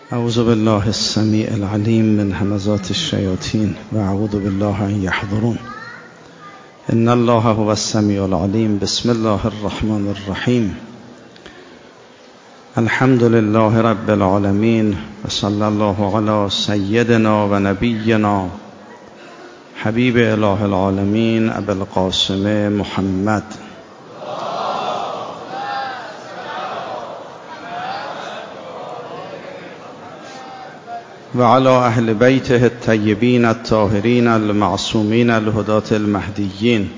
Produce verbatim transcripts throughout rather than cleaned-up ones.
اعوذ بالله السمیع العلیم من همزات الشیاطین و اعوذ بالله ان یحضرون. ان الله هو السمیع العلیم. بسم الله الرحمن الرحیم. الحمد لله رب العالمین و صلی الله علی سیدنا و نبینا حبیب اله العالمین ابی القاسم محمد و علی اهل بیته الطیبین الطاهرین المعصومین الهداة المهدیین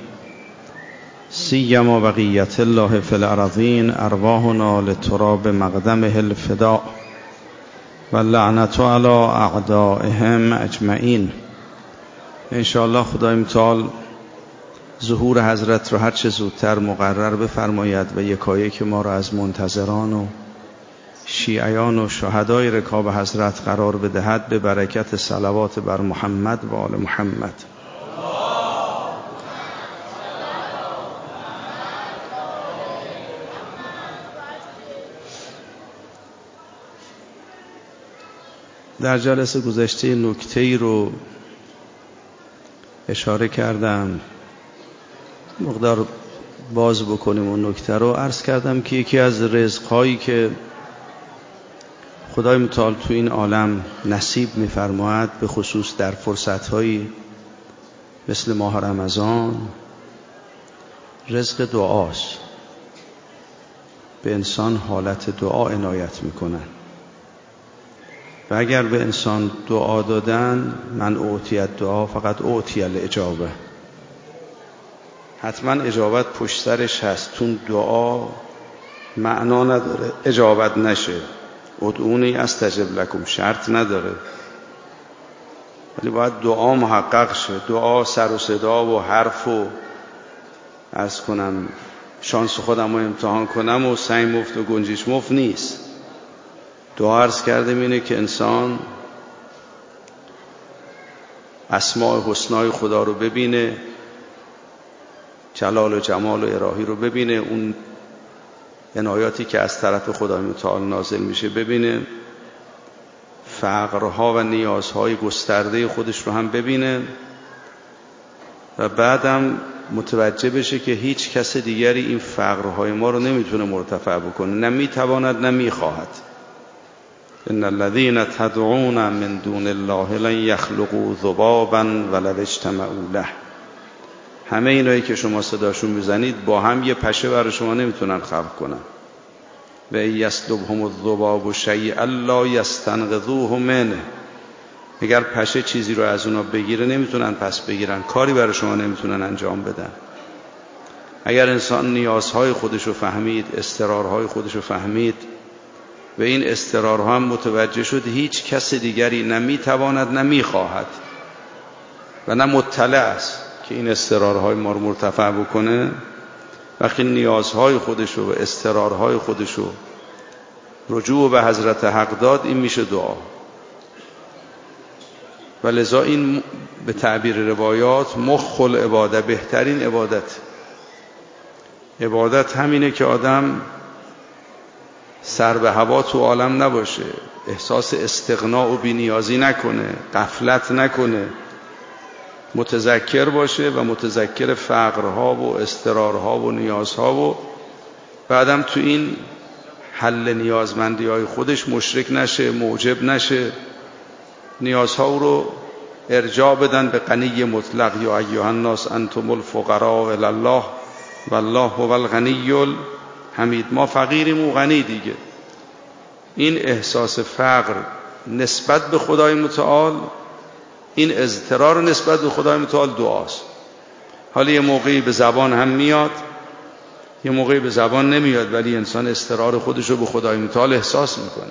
سیما بقیت الله فی الارضین ارواحنا لتراب مقدمه الفداء و لعنت علی اعدائهم اجمعین. انشاءالله خدای متعال ظهور حضرت رو هر چه زودتر مقرر بفرماید و یکایک ما را از منتظران و شیعیان و شهدای رکاب حضرت قرار بدهد به برکت صلوات بر محمد و آل محمد. در جلسه گذشته نکته‌ای رو اشاره کردم، مقدار باز بکنیم اون نکته رو. عرض کردم که یکی از رزق‌هایی که خدای متعال تو این عالم نصیب می‌فرماید، به خصوص در فرصت‌هایی مثل ماه رمضان، رزق دعاست. به انسان حالت دعا عنایت می‌کنن و اگر به انسان دعا دادن، من اعطی الدعا فقط اعطی الاجابه، حتما اجابت پشت سرش هست. چون دعا معنا نداره اجابت نشه. ادعونی استجب لکم شرط نداره، ولی باید دعا محقق شه. دعا سر و صدا و حرف و عرض کنم شانس خودم رو امتحان کنم و سعی مفت و گنجش مفت نیست. دعا عرض کردم اینه که انسان اسماء حسنای خدا رو ببینه، جلال و جمال و الهی رو ببینه، اون عنایاتی که از طرف خدای متعال نازل میشه ببینه، فقرها و نیازهای گسترده خودش رو هم ببینه و بعدم متوجه بشه که هیچ کس دیگری این فقرهای ما رو نمیتونه مرتفع بکنه، نه میتواند نه میخواهد. ان الذين تدعون من دون الله لن يخلقوا ذبابا ولو اجتمعوا له. همه اینایی که شما صداشون میزنید با هم یه پشه برای شما نمیتونن خلق کنن. و یسلبهم الذباب شیئا لا یستنقذوه منه. اگر پشه چیزی رو از اونا بگیره نمیتونن پس بگیرن، کاری برای شما نمیتونن انجام بدن. اگر انسان نیازهای خودش رو فهمید، اضطرارهای خودش رو فهمید و این اضطرارها هم متوجه شد، هیچ کس دیگری نه میتواند نه میخواهد و نه مطلع است که این اضطرارهای ما رو مرتفع بکنه. وقتی نیازهای خودش و اضطرارهای خودش رو رجوع به حضرت حق داد، این میشه دعا. و لذا این به تعبیر روایات مخ العباده، بهترین عبادت. عبادت همینه که آدم سر به هوا تو عالم نباشه، احساس استغنا و بی‌نیازی نکنه، غفلت نکنه، متذکر باشه و متذکر فقرها و اضطرارها و نیازها و بعدم تو این حل نیازمندی های خودش مشرک نشه، معجب نشه. نیازها رو ارجاع بدن به غنی مطلق. یا ایها الناس انتم الفقراء الی الله والله هو الغنی الحمید. ما فقیریم و غنی دیگه. این احساس فقر نسبت به خدای متعال، این اضطرار نسبت به خدای متعال دعاست. حالا یه موقعی به زبان هم میاد، یه موقعی به زبان نمیاد، ولی انسان اضطرار خودش رو به خدای متعال احساس میکنه.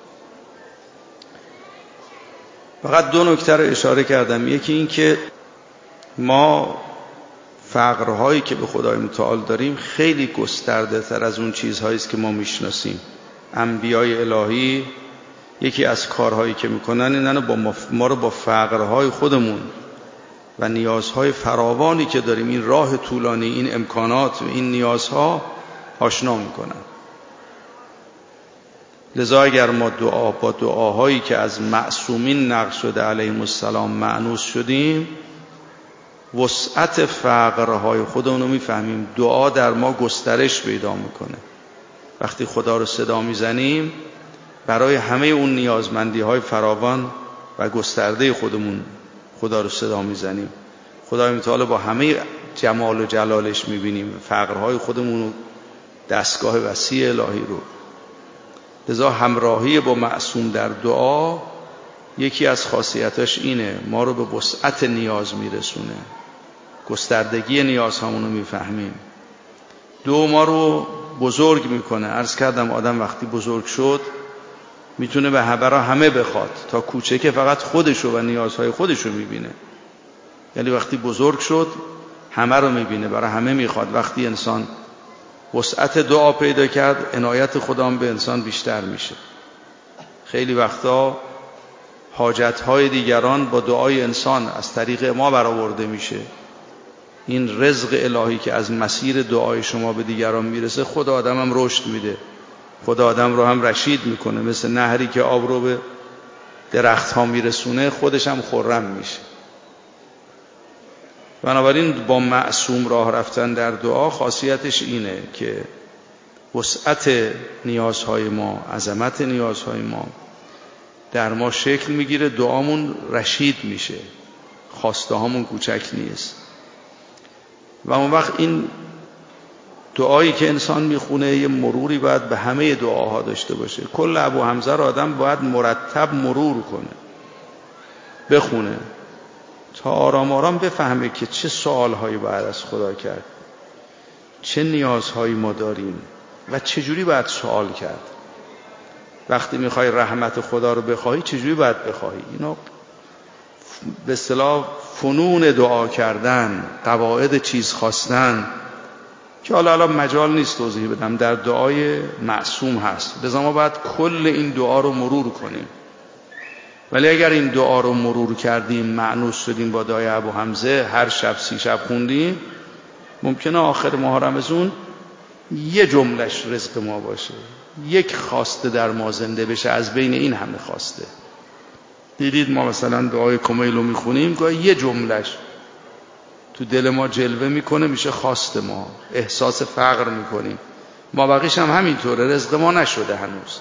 فقط دو نکته رو اشاره کردم. یکی این که ما فقرهایی که به خدای متعال داریم خیلی گسترده تر از اون چیزهایی است که ما میشناسیم. انبیای الهی یکی از کارهایی که میکنن اینه با ما رو با فقرهای خودمون و نیازهای فراوانی که داریم، این راه طولانی، این امکانات و این نیازها آشنا میکنن. لذا اگر ما دعا با دعاهایی که از معصومین نقل شده علیهم السلام مأنوس شدیم، وسعت فقرهای خودمون رو میفهمیم. دعا در ما گسترش پیدا میکنه. وقتی خدا رو صدا میزنیم برای همه اون نیازمندی های فراوان و گسترده خودمون خدا رو صدا میزنیم. خدای متعال با همه جمال و جلالش میبینیم فقرهای خودمون و دستگاه وسیع الهی رو. لذا همراهی با معصوم در دعا یکی از خاصیتاش اینه، ما رو به وسعت نیاز میرسونه، گستردگی نیازهامون رو میفهمیم. دو، ما رو بزرگ میکنه. عرض کردم آدم وقتی بزرگ شد میتونه به برای همه بخواد، تا کوچکه فقط خودشو و نیازهای خودشو میبینه. یعنی وقتی بزرگ شد همه رو میبینه، برای همه میخواد. وقتی انسان وسعت دعا پیدا کرد عنایت خدا به انسان بیشتر میشه. خیلی وقتا حاجتهای دیگران با دعای انسان از طریق ما برآورده میشه. این رزق الهی که از مسیر دعای شما به دیگران میرسه، خدا آدم هم رشد میده، خدا آدم رو هم رشید میکنه. مثل نهری که آب رو به درخت ها میرسونه خودش هم خرم میشه. بنابراین با معصوم راه رفتن در دعا خاصیتش اینه که وسعت نیازهای ما، عظمت نیازهای ما در ما شکل میگیره، دعامون رشید میشه، خواسته هامون کوچک نیست. و اون وقت این دعایی که انسان میخونه یه مروری باید به همه دعاها داشته باشه. کل ابو حمزه رو آدم باید مرتب مرور کنه، بخونه تا آرام آرام بفهمه که چه سوالهایی باید از خدا کرد، چه نیازهایی ما داریم و چجوری باید سوال کرد. وقتی میخوای رحمت خدا رو بخواهی چجوری باید بخواهی. اینا به اصطلاح فنون دعا کردن، قواعد چیز خواستن که حالا الان مجال نیست توضیح بدم، در دعای معصوم هست. لذا ما باید کل این دعا رو مرور کنیم. ولی اگر این دعا رو مرور کردیم، مأنوس شدیم با دعای ابو حمزه، هر شب سی شب خوندیم، ممکنه آخر ماه رمضان یه جملش رزق ما باشه، یک خواسته در ما زنده بشه از بین این همه خواسته. دیدید ما مثلا دعای کمیل رو میخونیم، گاهی یه جملش تو دل ما جلوه میکنه میشه خواست ما، احساس فقر میکنیم. ما بقیش هم همینطوره، رزق ما نشده هنوز.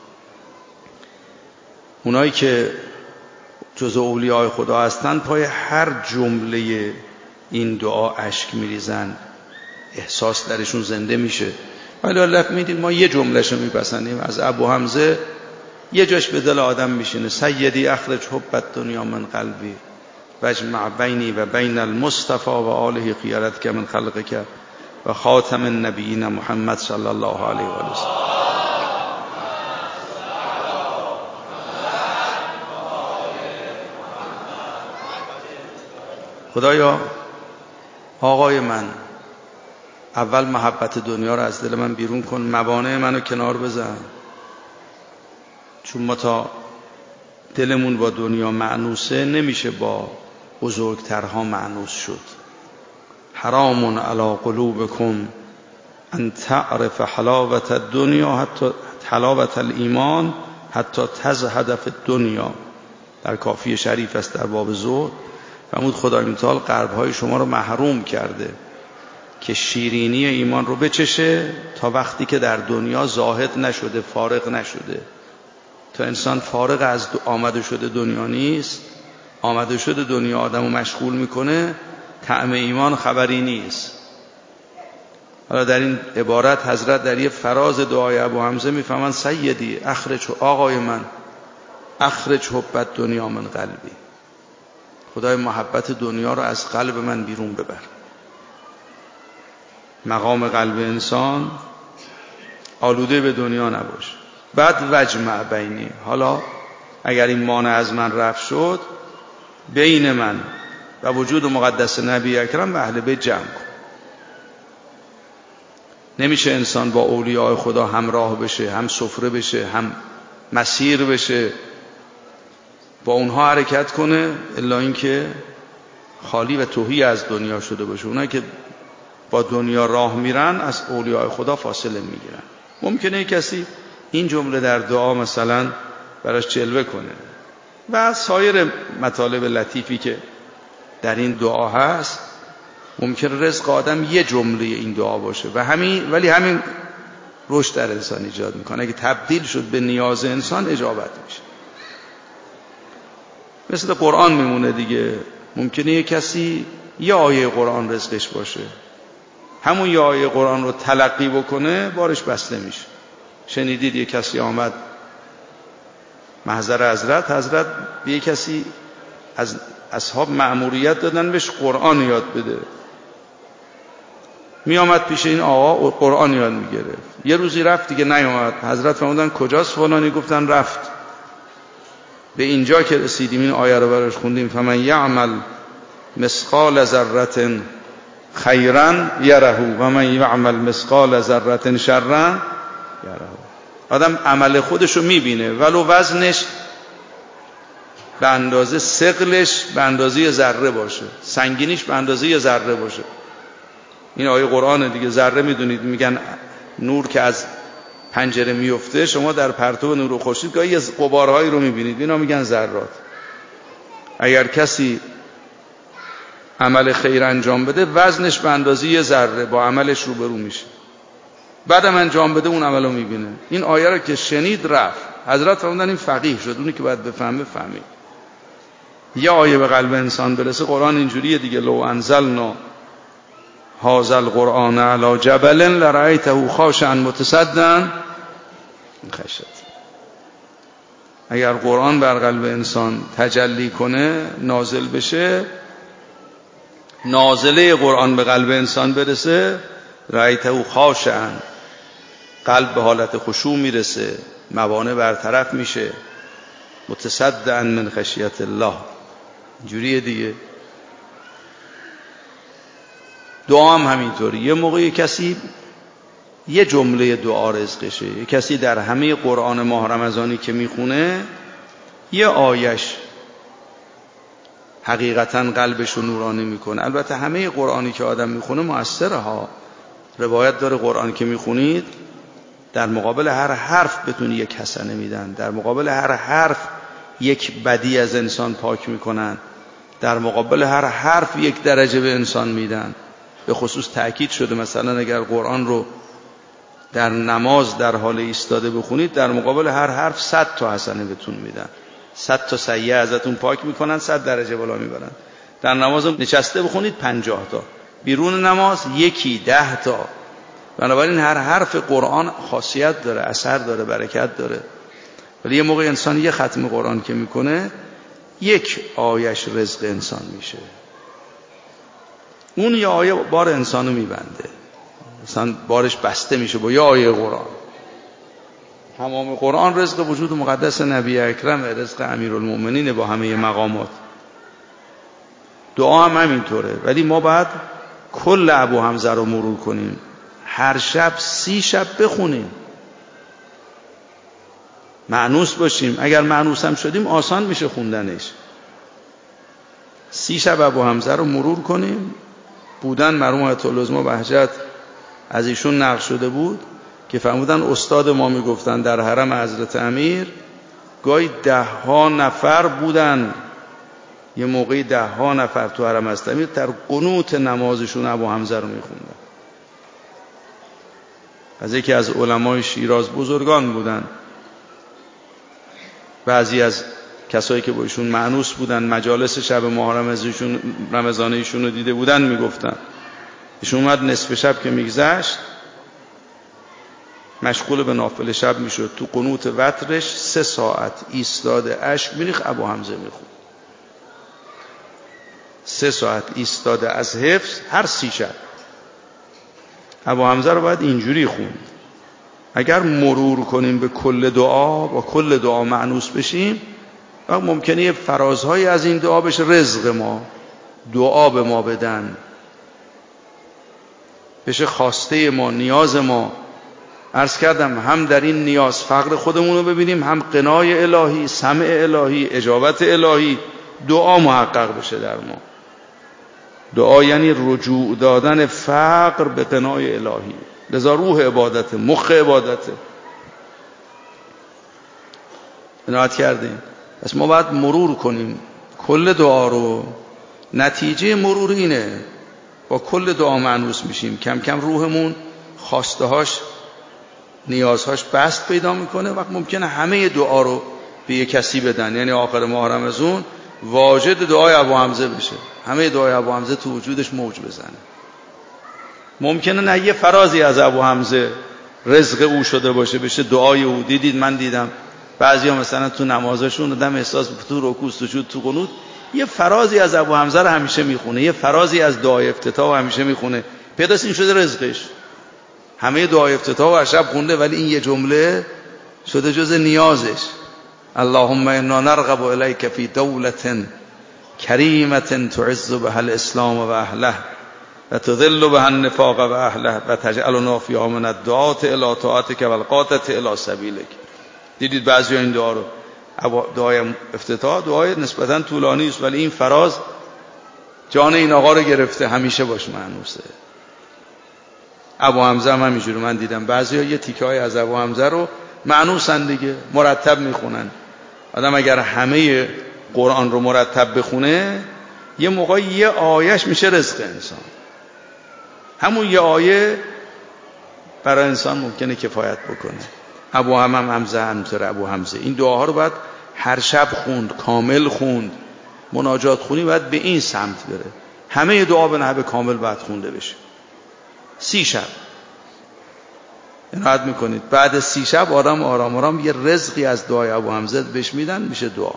اونایی که جز اولیاء خدا هستن پای هر جمله این دعا اشک میریزن، احساس درشون زنده میشه. ولی البته میدید ما یه جملهشو میپسندیم. از ابو حمزه یه جاش به دل آدم میشینه، سیدی اخرج حب الدنیا من قلبی واجمع بینی و بین المصطفى و آله خیرتک من خلقک و خاتم النبیین محمد صلی الله علیه و آله. خدایا آقای من، اول محبت دنیا رو از دل من بیرون کن، موانع منو کنار بزن. چون ما تا دلمون با دنیا مأنوسه نمیشه با بزرگترها مأنوس شد. حرام علی قلوبکم ان تعرف حلاوت الدنیا حتی حلاوت الایمان حتی تزهد فی الدنیا. در کافی شریف است در باب زهد فرمود خدای متعال قلب‌های شما رو محروم کرده که شیرینی ایمان رو بچشه تا وقتی که در دنیا زاهد نشده، فارغ نشده. تا انسان فارغ از آمده شده دنیا نیست، آمده شده دنیا آدمو مشغول میکنه، طعم ایمان خبری نیست. حالا در این عبارت حضرت در یه فراز دعای ابو حمزه میفهمن سیدی اخرج، آقای من، اخرج حب الدنیا من قلبی، خدای محبت دنیا رو از قلب من بیرون ببر. مقام قلب انسان آلوده به دنیا نباشه. بعد وجمع بینی، حالا اگر این مانع از من رفع شد، بین من و وجود مقدس نبی اکرم و اهل بیت جمع کن. نمیشه انسان با اولیاء خدا همراه بشه، هم سفره بشه، هم مسیر بشه، با اونها حرکت کنه الا اینکه خالی و تهی از دنیا شده باشه. اونایی که با دنیا راه میرن از اولیاء خدا فاصله میگیرن. ممکنه کسی این جمله در دعا مثلا براش جلوه کنه و سایر مطالب لطیفی که در این دعا هست. ممکن رزق آدم یه جمله این دعا باشه و همین، ولی همین رشد در انسان ایجاد میکنه. اگه تبدیل شد به نیاز انسان اجابت میشه. مثل قرآن میمونه دیگه. ممکنه یه کسی یه آیه قرآن رزقش باشه، همون یه آیه قرآن رو تلقی بکنه بارش بسته میشه. شنیدید یه کسی آمد محضر حضرت، حضرت به یه کسی از اصحاب مأموریت دادن بهش قرآن یاد بده. می آمد پیش این آقا قرآن یاد می گرفت. یه روزی رفت دیگه نیامد. حضرت فرمودن کجاست فلانی؟ گفتن رفت. به اینجا که رسیدیم این آیه رو براش خوندیم فمن یعمل مثقال ذره خیرا یره و من یعمل مثقال ذره شرا یره. آدم عمل خودش رو میبینه ولو وزنش به اندازه ثقلش به اندازه ذره باشه، سنگینیش به اندازه ذره باشه. این آیه قرآن دیگه. ذره میدونید میگن نور که از پنجره میفته شما در پرتو نور خورشید گاهی از غبارهایی رو میبینید، اینا میگن ذرات. اگر کسی عمل خیر انجام بده وزنش به اندازه یه ذره با عملش روبرو میشه، بعدم انجام بده اون عملو میبینه. این آیه رو که شنید رفت. حضرت فرمودن این فقیه شد، اونی که باید بفهمه فهمید. یه آیه به قلب انسان برسه. قرآن اینجوریه دیگه. لو انزلنا هذا القرآن علی جبل لرأیته خاشعا متصدعا من خشیت. اگر قرآن بر قلب انسان تجلی کنه، نازل بشه، نازله قرآن به قلب انسان برسه، رأیته خاشعا، قلب به حالت خشوع میرسه، موانع برطرف میشه، متصدعا من خشیت الله. اینجوریه دیگه. دعا هم همینطوری. یه موقعی کسی یه جمله دعا رزقشه. یه کسی در همه قرآن ماه رمضانی که میخونه یه آیش حقیقتا قلبش رو نورانی میکنه. البته همه قرآنی که آدم میخونه مؤثره ها. روایت داره قرآن که میخونید در مقابل هر حرف بتونی یک حسنه میدن، در مقابل هر حرف یک بدی از انسان پاک میکنن، در مقابل هر حرف یک درجه به انسان میدن. به خصوص تأکید شده مثلا اگر قرآن رو در نماز در حال ایستاده بخونید در مقابل هر حرف صد تا حسنه بهتون میدن، صد تا سیئه ازتون پاک میکنن، صد درجه بالا میبرن. در نماز نشسته بخونید پنجاه تا، بیرون نماز یکی ده تا. بنابراین هر حرف قرآن خاصیت داره، اثر داره، برکت داره. ولی یه موقع انسان یه ختم قرآن که میکنه یک آیش رزق انسان میشه. اون یه آیه بار انسانو میبنده، مثلا بارش بسته میشه با یه آیه قرآن. تمام قرآن رزق وجود مقدس نبی اکرم، رزق امیرالمومنین با همه مقامات. دعا هم همینطوره. ولی ما باید کل ابو حمزه رو مرور کنیم، هر شب سی شب بخونیم، مأنوس باشیم. اگر مأنوس هم شدیم آسان میشه خوندنش. سی شب ابو حمزه رو مرور کنیم. بودن مرحوم آیت العظما بهجت از ایشون نقل شده بود که فرمودن استاد ما میگفتن در حرم حضرت امیر گاهی ده ها نفر بودن، یه موقعی ده ها نفر تو حرم حضرت امیر در قنوت نمازشون ابو حمزه رو میخوندن. از یکی از علمای شیراز بزرگان بودن. بعضی از کسایی که با ایشون مأنوس بودن مجالس شب ماه رمضان ایشون رو دیده بودن میگفتن ایشون اومد نصف شب که میگذشت مشغول به نافله شب میشد، تو قنوت وترش سه ساعت ایستاده اشک میریخت ابو حمزه میخوند. سه ساعت ایستاده از حفظ هر سی شب. ابو حمزه رو باید اینجوری خوند. اگر مرور کنیم به کل دعا، با کل دعا مأنوس بشیم، ممکنه یه فرازهایی از این دعا بشه رزق ما، دعا به ما بدن، بشه خواسته ما، نیاز ما. عرض کردم هم در این نیاز فقر خودمون رو ببینیم، هم قنای الهی، سمع الهی، اجابت الهی، دعا محقق بشه در ما. دعا یعنی رجوع دادن فقر به قنای الهی. لذا روح عبادت، مخ عبادت. عنایت کردیم. پس ما باید مرور کنیم کل دعا رو. نتیجه مرور اینه با کل دعا مانوس میشیم، کم کم روحمون خواستهاش نیازهاش بست پیدا میکنه. وقت ممکنه همه دعا رو به یک کسی بدن، یعنی آخر ماه رمضان واجد دعای ابو حمزه بشه، همه دعای ابو حمزه تو وجودش موج بزنه. ممکنه نه یه فرازی از ابو حمزه رزق او شده باشه، بشه دعای او. دیدید من دیدم بعضیا مثلا تو نمازشون آدم احساس تو رکوع سجود تو قنوت یه فرازی از ابو حمزه رو همیشه میخونه، یه فرازی از دعای افتتاح رو همیشه میخونه، پیداست این شده رزقش. همه دعای افتتاح و شب خونده ولی این یه جمله شده جز نیازش. اللهم انا نرغب الیک فی دولة کریمة تعز بها الاسلام و اهله و تذل بها النفاق و اهله و تجعلنا فیها من الدعاة الی طاعتک و القادة الی سبیلک. دیدید بعضی این دعا رو، دعای افتتاح دعای نسبتا طولانی است ولی این فراز جان این آقا رو گرفته، همیشه باش مانوسه. ابو حمزه هم همینجوری من دیدم بعضیا یه تیکه‌ای از ابو حمزه رو مانوسن دیگه، مرتب میخونن. آدم اگر همه قرآن رو مرتب بخونه یه موقع یه آیهش میشه رزق انسان. همون یه آیه برای انسان ممکنه کفایت بکنه. ابو هم حمزه همینطور. ابو حمزه این دعاها رو باید هر شب خوند، کامل خوند. مناجات خونی باید به این سمت بره، همه دعا به نحو کامل باید خونده بشه. سی شب عنایت میکنید، بعد سی شب آرام آرام آرام یه رزقی از دعای ابو حمزه بهش میدن، میشه دعا.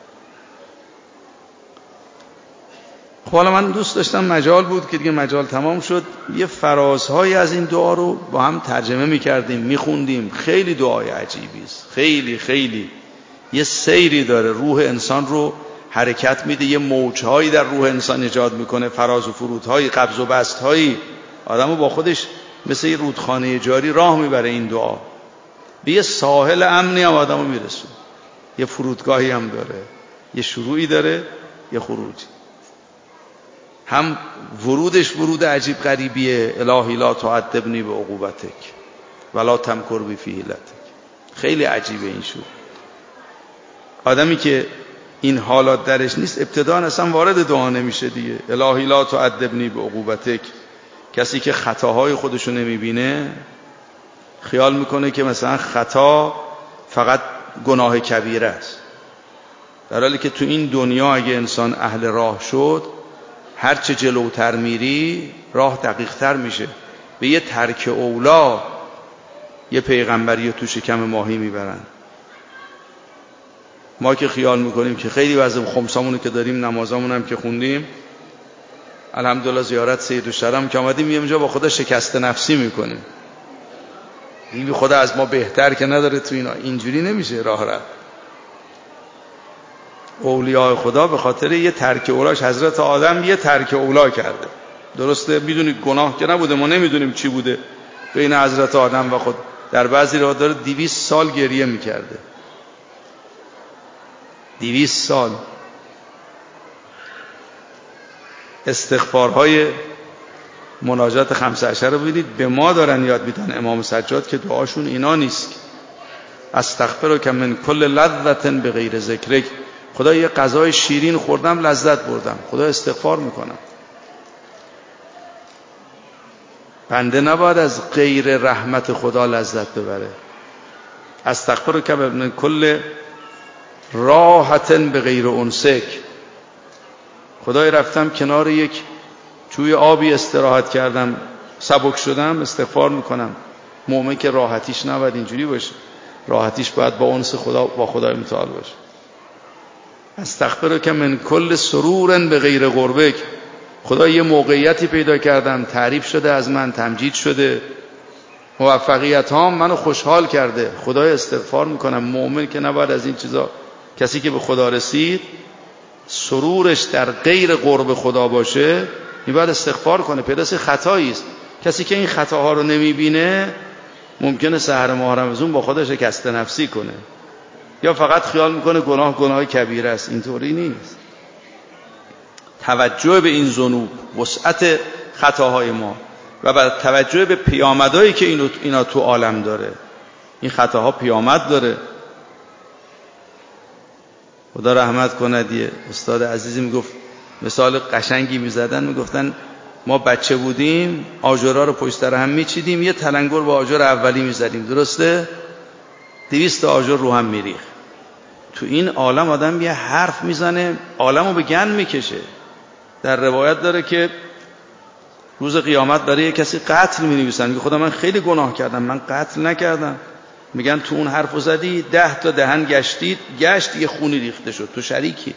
خب حالا من دوست داشتم، مجال بود که دیگه مجال تمام شد، یه فرازهایی از این دعا رو با هم ترجمه میکردیم، میخوندیم. خیلی دعای عجیبی است، خیلی خیلی یه سیری داره، روح انسان رو حرکت میده، یه موجهایی در روح انسان ایجاد میکنه، فراز و فرودهایی، قبض و بسطهایی. آدمو با خودش مثل یه رودخانه جاری راه میبره این دعا، به یه ساحل امنی هم آدمو میرسونه. یه فرودگاهی هم داره، یه شروعی داره، یه خروجی. هم ورودش ورود عجیب غریبیه، الهی لا تعذبنی بعقوبتک ولا تمکر بی فی حیلتک. خیلی عجیبه این شروع. آدمی که این حالات درش نیست ابتداً اصلا وارد دعا نمیشه دیگه. الهی لا تعذبنی بعقوبتک. کسی که خطاهای خودشو نمیبینه خیال میکنه که مثلا خطا فقط گناه کبیره است، در حالی که تو این دنیا اگه انسان اهل راه شد هرچه جلوتر میری راه دقیق تر میشه. به یه ترک اولا یه پیغمبری تو شکم ماهی میبرن. ما که خیال میکنیم که خیلی وضع خمسامونو که داریم، نمازامون هم که خوندیم، الحمدلله زیارت سیدالشرم که آمدیم، یه اونجا با خدا شکست نفسی میکنیم. این خدا از ما بهتر که نداره تو اینا. اینجوری نمیشه راه رفت. اولیاء خدا به خاطر یه ترک اولاش، حضرت آدم یه ترک اولا کرده. درسته میدونید گناه که نبوده، ما نمیدونیم چی بوده بین حضرت آدم و خود. در بعضی روایات داره دویست سال گریه میکرده، دویست سال. استغفارهای مناجات خمسه عشر رو ببینید، به ما دارن یاد میدن. امام سجاد که دعاشون اینا نیست، استغفرک من کل لذة بغیر ذکرک. خدا یه غذای شیرین خوردم لذت بردم، خدا استغفار میکنم. بنده نباید از غیر رحمت خدا لذت ببره. استغفرک من کل راحة بغیر انسک. خدای رفتم کنار یک جوی آبی استراحت کردم، سبک شدم، استغفار میکنم. مومن که راحتیش نباید اینجوری باشه، راحتیش باید با انس خدا، با خدای متعال باشه. استغفرک من کل سرور بغیر قربک. خدا یه موقعیتی پیدا کردم، تعریف شده از من، تمجید شده، موفقیت هام منو خوشحال کرده، خدای استغفار میکنم. مومن که نباید از این چیزا، کسی که به خدا رسید سرورش در غیر قرب خدا باشه، این باید استغفار کنه. پیداست خطایی است. کسی که این خطاها رو نمیبینه ممکنه سحر ماه رمضان با خودش شکست نفسی کنه، یا فقط خیال میکنه گناه گناه کبیره است. اینطوری نیست. توجه به این ذنوب، وسعت خطاهای ما و بعد توجه به پیامدهایی که اینو اینا تو عالم داره. این خطاها پیامد داره. خدا رحمت کند یه استاد عزیزی میگفت مثال قشنگی میزدن، میگفتن ما بچه بودیم آجرها رو پشت سر هم میچیدیم، یه تلنگر با آجر اولی میزدیم، درسته؟ دویست آجر رو هم میریخ. تو این عالم آدم یه حرف میزنه عالمو به گند میکشه. در روایت داره که روز قیامت برای کسی قتل مینویسن، میگه خدا من خیلی گناه کردم، من قتل نکردم. میگن تو اون حرفو زدی، ده تا دهن گشتید، گشت یه خونی ریخته شد، تو شریکی.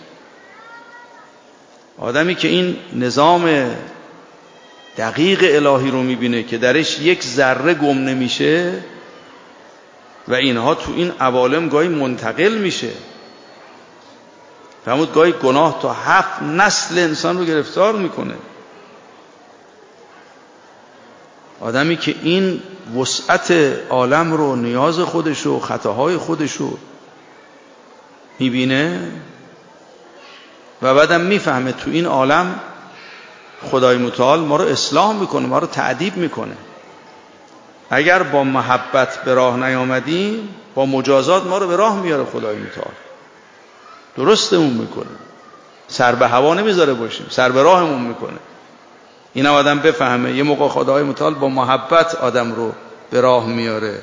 آدمی که این نظام دقیق الهی رو میبینه که درش یک ذره گم نمیشه و اینها تو این عوالم گاهی منتقل میشه، فرمود گاهی گناه تا هفت نسل انسان رو گرفتار میکنه. آدمی که این وسعت عالم رو، نیاز خودش رو، خطاهای خودش رو میبینه و بعدم میفهمه تو این عالم خدای متعال ما رو اصلاح میکنه، ما رو تعدیب میکنه. اگر با محبت به راه نیامدیم، با مجازات ما رو به راه میاره خدای متعال، درستمون میکنه، سر به هوا نمیذاره باشیم، سر به راهمون میکنه. اینا آدم بفهمه یه موقع خدای متعال با محبت آدم رو به راه میاره،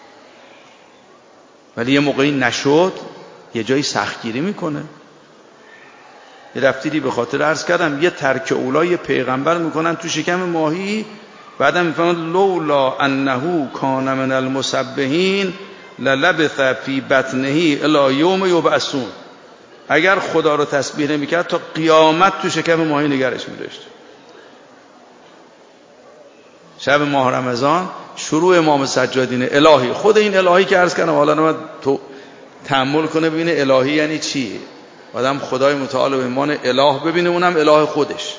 ولی یه موقعی نشد یه جایی سختگیری میکنه. یه رفتیری به خاطر عرض کردم یه ترک اولای پیغمبر میکنن تو شکم ماهی، بعدم میفهمن لولا انه کان من المسبحین للبث فی بطنه الی یوم یبعثون. اگر خدا رو تسبیح نمیکرد تا قیامت تو شکم ماهی نگرش می‌داشت. شب ماه رمضان شروع امام سجادین الهی، خود این الهی که عرض کردم حالا نمید تو تأمل کنه ببینه الهی یعنی چی. آدم خدای متعال و ایمان اله ببینه، اونم اله خودش.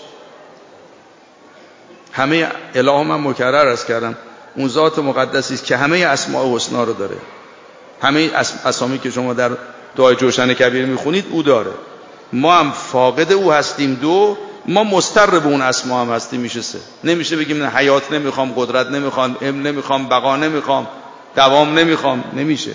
همه اله من مکرر عرض کردم اون ذات مقدسی است که همه اسماء الحسنا رو داره. همه اسامی که شما در دعای جوشن کبیر میخونید او داره. ما هم فاقد او هستیم دو، ما مستر به اون اسما هم هستیم میشه سه. نمیشه بگیم نه حیات نمیخوام، قدرت نمیخوام، علم نمیخوام، بقا نمیخوام، دوام نمیخوام، نمیشه.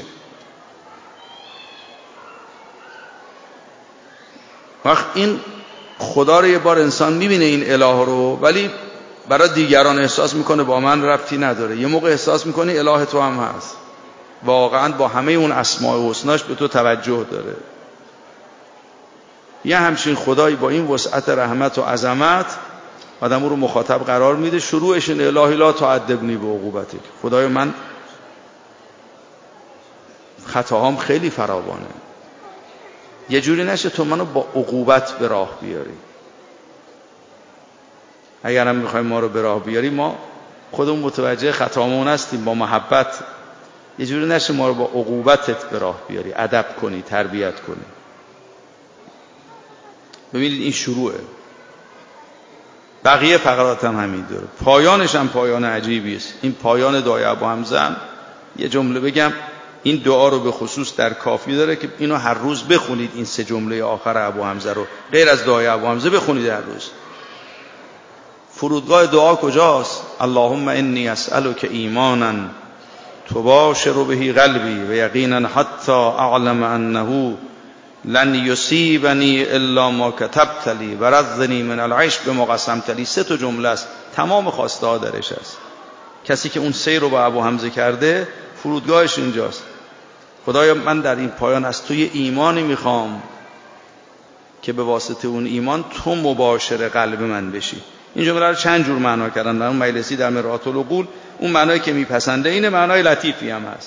وقت این خدا رو یه بار انسان میبینه این اله رو، ولی برای دیگران احساس میکنه با من ربطی نداره. یه موقع احساس میکنه اله تو هم هست، واقعا با همه اون اسماء حسناش به تو توجه داره. یه همچین خدایی با این وسعت رحمت و عظمت آدم رو مخاطب قرار میده. شروعش این الهی لا تعذبنی بعقوبتک، خدای من خطاهام خیلی فراوانه، یه جوری نشه تو منو با عقوبت به راه بیاری. اگر هم میخوایم ما رو به راه بیاری، ما خودمون متوجه خطامون هستیم، با محبت یه جوری نشه ما رو با عقوبتت به راه بیاری، ادب کنی، تربیت کنی. ببینید این شروعه، بقیه فقرات هم همین داره. پایانش هم پایان عجیبی است. این پایان دعای ابو حمزه هم یه جمله بگم، این دعا رو به خصوص در کافی داره که اینو هر روز بخونید، این سه جمله آخر ابو حمزه رو غیر از دعای ابو حمزه بخونید هر روز. فرودگاه دعا کجاست؟ اللهم انی اسألک ایمانا تباشر به قلبی و یقینا حتی اعلم انه لن یصیبنی الا ما کتبت لی و رضنی من العیش بما قسمت لی. سه تا جمله است، تمام خواسته ها درش است. کسی که اون سیر رو با ابو حمزه کرده فرودگاهش اینجاست. خدایا من در این پایان از تو یه ایمانی میخوام که به واسطه اون ایمان تو مباشر قلب من بشی. این جمله رو چند جور معنا کردن. در اون مجلسی در مرآت العقول اون معنایی که میپسنده اینه، معنای لطیفی هم هست.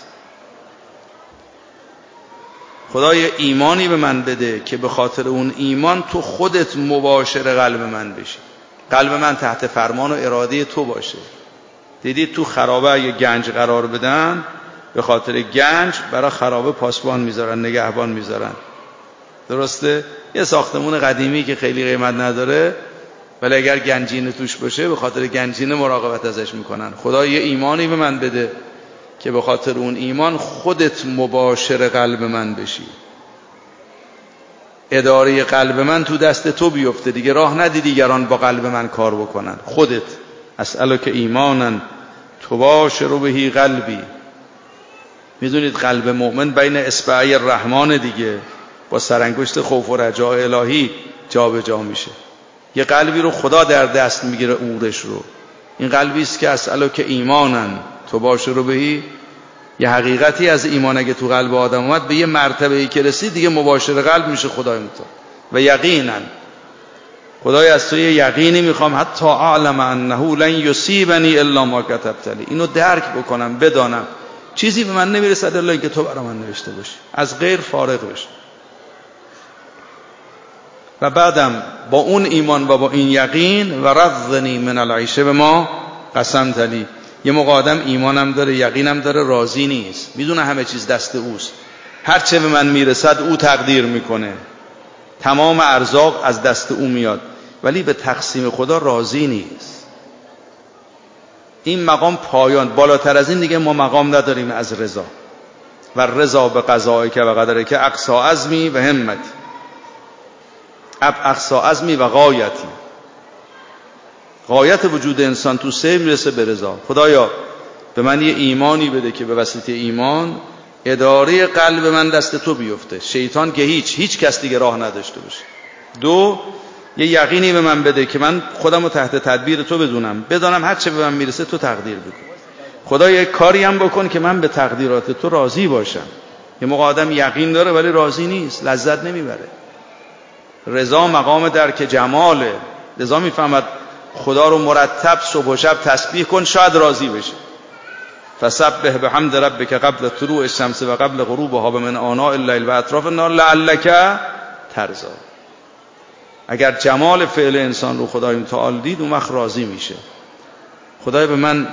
خدای ایمانی به من بده که به خاطر اون ایمان تو خودت مباشر قلب من بشی، قلب من تحت فرمان و اراده تو باشه. دیدید تو خرابه اگه گنج قرار بدن، به خاطر گنج برای خرابه پاسبان میذارن، نگهبان میذارن، درسته؟ یه ساختمون قدیمی که خیلی قیمت نداره ولی اگر گنجینه توش باشه به خاطر گنجینه مراقبت ازش میکنن. خدا یه ایمانی به من بده که به خاطر اون ایمان خودت مباشر قلب من بشی، اداره قلب من تو دست تو بیفته دیگه، راه ندی دیگران با قلب من کار بکنن، خودت. اسألک ایمانا تباشر به قلبی. میدونید قلب مؤمن بین اصبعی الرحمن دیگه، با سرانگشت خوف و رجاء الهی جا به جا میشه. یه قلبی رو خدا در دست میگیره امورش رو. این قلبی است که اسألو که ایمانن تو باشه رو بهی. یه حقیقتی از ایمان اگه تو قلب آدم اومد به یه مرتبه‌ای که رسید دیگه مباشر قلب میشه خدای متعال. و یقینا خدای از تو یه یقینی میخوام حتی اعلم انه لن یصیبنی الا ما کتبت لی، اینو درک بکنم بدانم چیزی به من نمیرسد الا اینکه تو برای من نوشته باشی، از غیر فارغ بشم. و بعدم با اون ایمان و با این یقین و رضنی من العیش به ما قسمت لی، یه موقع آدم ایمانم داره یقینم داره راضی نیست، میدونه همه چیز دست اوست، هر چه به من میرسد او تقدیر میکنه، تمام ارزاق از دست او میاد، ولی به تقسیم خدا راضی نیست. این مقام پایان، بالاتر از این دیگه ما مقام نداریم از رضا. و رضا به قضایی که و قدره که اقصا عزمی و همتی، اب اقصا عزمی و غایتی، غایت وجود انسان تو سه میرسه به رضا. خدایا به من یه ایمانی بده که به واسطه ایمان اداره قلب من دست تو بیفته، شیطان که هیچ هیچ کس دیگه راه نداشته باشه. دو، یه یقینی به من بده که من خودم رو تحت تدبیر تو بدونم، بدانم هر چه به من میرسه تو تقدیر بکن. خدا یک کاری هم بکن که من به تقدیرات تو راضی باشم. یه موقع آدم یقین داره ولی راضی نیست، لذت نمیبره. رضا مقام درک جماله، لذا میفهمد خدا رو مرتب صبح و شب تسبیح کن شاید راضی بشه. فسبح بحمد ربک قبل طلوع الشمس و قبل غروبها و من آناء الليل و اطراف النهار لعلک ترضی. اگر جمال فعل انسان رو خدای متعال دید اون وقت راضی میشه. خدای به من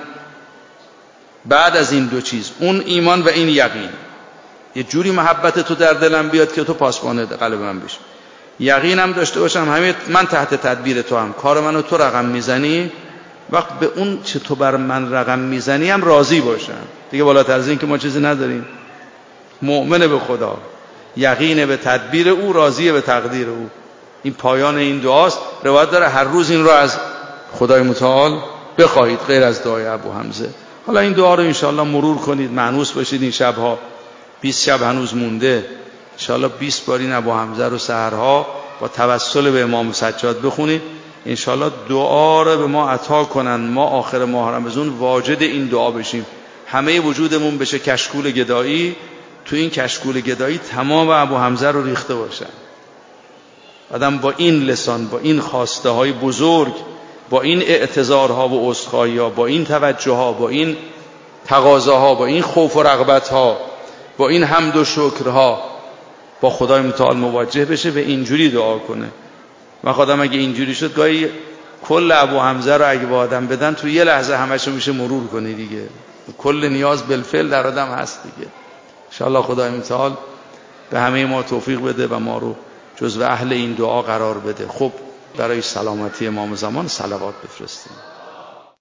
بعد از این دو چیز، اون ایمان و این یقین، یه جوری محبت تو در دلم بیاد که تو پاسبان قلب من بشی، یقینم داشته باشم همه من تحت تدبیر تو هم، کار منو تو رقم میزنی، وقت به اون چه تو بر من رقم میزنی هم راضی باشم. دیگه بالاتر از این که ما چیزی نداریم. مؤمن به خدا، یقین به تدبیر او، راضی به تقدیر او. این پایان این دعاست. روایت داره هر روز این رو از خدای متعال بخواهید غیر از دعای ابو حمزه. حالا این دعا رو انشاءالله مرور کنید، مانوس باشید این شبها، بیست شب هنوز مونده، انشاءالله بیست بار این ابو حمزه رو سحرها با توسل به امام سجاد بخونید. انشاءالله دعا رو به ما عطا کنن، ما آخر ماه رمضان واجد این دعا بشیم، همه وجودمون بشه کشکول گدایی، تو این کشکول گدایی تمام ابو حمزه رو ریخته باشن. آدم با این لسان، با این خواسته های بزرگ، با این اعتذارها و عذرخواهی‌ها، با این توجهها، با این تقاضاها، با این خوف و رغبتها، با این حمد و شکرها با خدای متعال مواجه بشه، به اینجوری دعا کنه. و آدم اگه اینجوری شد گاهی کل ابو حمزه رو اگه با آدم بدن تو یه لحظه همشو میشه مرور کنی دیگه، کل نیاز بالفعل در آدم هست دیگه. ان شاء الله خدای متعال به همه ما توفیق بده و ما رو جزو اهل این دعا قرار بده. خب برای سلامتی امام زمان صلوات بفرستیم.